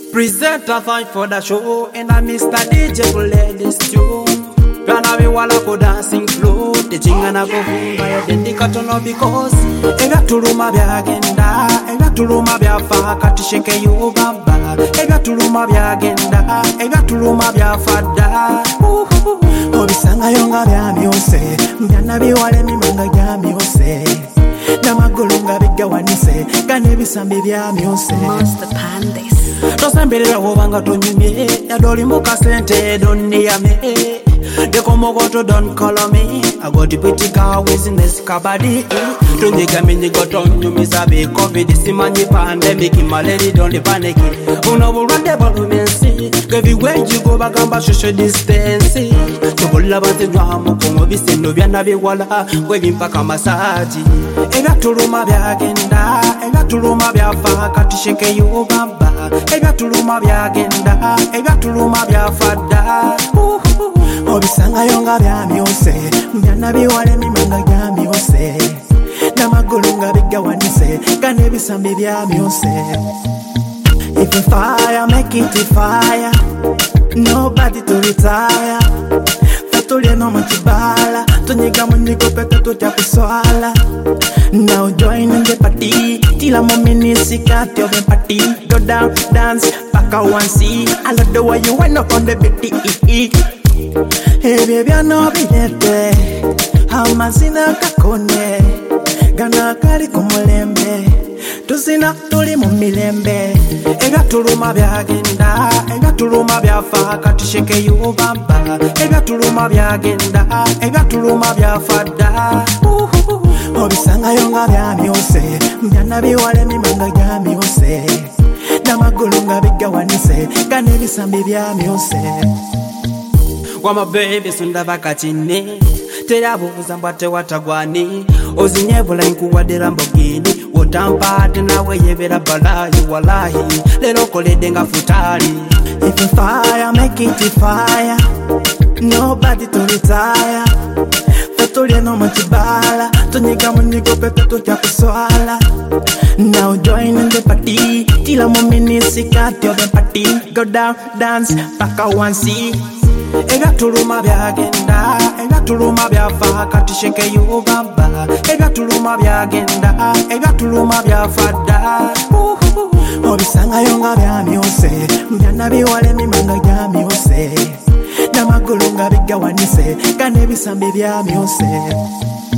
Presenter fight for the show, and I Mr. DJ will let this tune. Gonna be while I go dancing flow. The chingana go home by a dedicator no because ega tuluma byagenda, ega tuluma byafa katisheke yugamba, ega tuluma byagenda, ega tuluma byafada. Obisanga yonga byamyose, mbyana biwale mimanga byamyose. Namagulunga bigawanise, gane bisambi byamyose. Master Pandis. Tosembelera wobanga tonyumye, yadoli mukasente donni yame. Dekomogoto don't call me. I got the pretty car with in this kabadi. Don't you get me, you got on you miss a big COVID. This is money pandemic. My lady don't panic. Uno will run the bottom and see. Everywhere you go back and social distancing. So pull up the drama. Come over, see no viana be wala. Waving back a massage. Ega tuluma byagenda. Ega tuluma byafa katisheke yugamba. Ega tuluma byagenda. Ega tuluma byafada. Obisanga yonga byamyose, mbyana biwale mimanga byamyose. Namagulunga bigawanise, gane bisambi byamyose. If you fire, make it a fire. Nobody to retire. Fatulie no machibala, tonyega muniko peta tutya kuswala. Now join in the party, tila momini sikati of the party. Go down, dance, paka wansi. I love the way you wind up on the beat. Hey baby, I know be there. Hamazina kakone, gana kari kumulembe. Tuzina tuli mumilembe. Ega tuluma byagenda, ega tuluma byafa katisheke yugamba. Ega tuluma byagenda, ega tuluma byafada. Obisanga yonga byamyose, mbyana biwale mimanga byamyose. Namagulunga bigawanise, gane bisambi byamyose. Wama baby sunda vakachine terabuza mbate watagwani ozinyebula nkuwadde Lamborghini wotampate nawe yebera balayi walahi lero kolede nga futali. If you fire make it a fire, nobody to retire. Fatulie no machibala, tonyega muniko peta tutya kuswala. Now join in the party, tila momini sikati of the party. Go down, dance, paka wansi. Ega tuluma byagenda, ega tuluma byafa katisheke yugamba. Ega tuluma byagenda, ega tuluma byafada. Obisanga yonga byamyose, mbyana biwale mimanga byamyose. Namagulunga bigawanise, gane bisambi byamyose.